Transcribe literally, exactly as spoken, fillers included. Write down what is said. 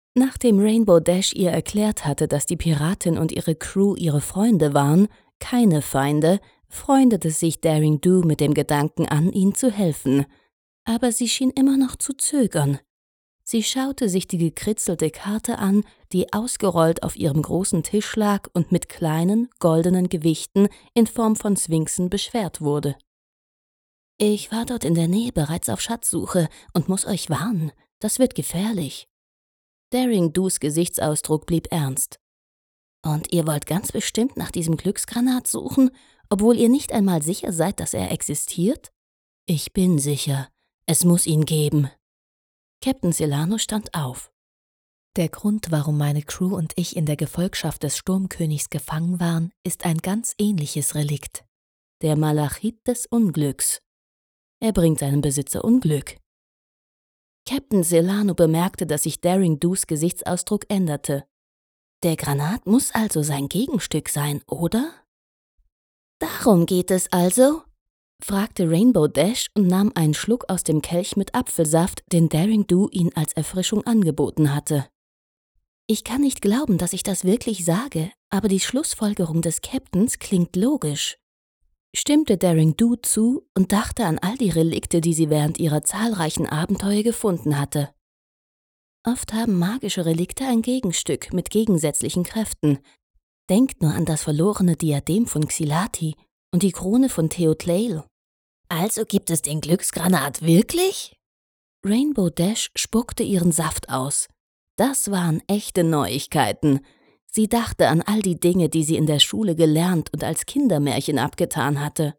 Nachdem Rainbow Dash ihr erklärt hatte, dass die Piratin und ihre Crew ihre Freunde waren, keine Feinde, freundete sich Daring Do mit dem Gedanken an, ihnen zu helfen. Aber sie schien immer noch zu zögern. Sie schaute sich die gekritzelte Karte an, die ausgerollt auf ihrem großen Tisch lag und mit kleinen, goldenen Gewichten in Form von Sphinxen beschwert wurde. »Ich war dort in der Nähe bereits auf Schatzsuche und muss euch warnen, das wird gefährlich.« Daring Do's Gesichtsausdruck blieb ernst. »Und ihr wollt ganz bestimmt nach diesem Glücksgranat suchen, obwohl ihr nicht einmal sicher seid, dass er existiert?« »Ich bin sicher. Es muss ihn geben.« Captain Celano stand auf. »Der Grund, warum meine Crew und ich in der Gefolgschaft des Sturmkönigs gefangen waren, ist ein ganz ähnliches Relikt. Der Malachit des Unglücks. Er bringt seinem Besitzer Unglück.« Captain Celano bemerkte, dass sich Daring Do's Gesichtsausdruck änderte. »Der Granat muss also sein Gegenstück sein, oder?« »Darum geht es also?« fragte Rainbow Dash und nahm einen Schluck aus dem Kelch mit Apfelsaft, den Daring Do ihnen als Erfrischung angeboten hatte. »Ich kann nicht glauben, dass ich das wirklich sage, aber die Schlussfolgerung des Captains klingt logisch«, stimmte Daring Do zu und dachte an all die Relikte, die sie während ihrer zahlreichen Abenteuer gefunden hatte. Oft haben magische Relikte ein Gegenstück mit gegensätzlichen Kräften. Denkt nur an das verlorene Diadem von Xilati und die Krone von Teotlail. »Also gibt es den Glücksgranat wirklich?« Rainbow Dash spuckte ihren Saft aus. Das waren echte Neuigkeiten. Sie dachte an all die Dinge, die sie in der Schule gelernt und als Kindermärchen abgetan hatte.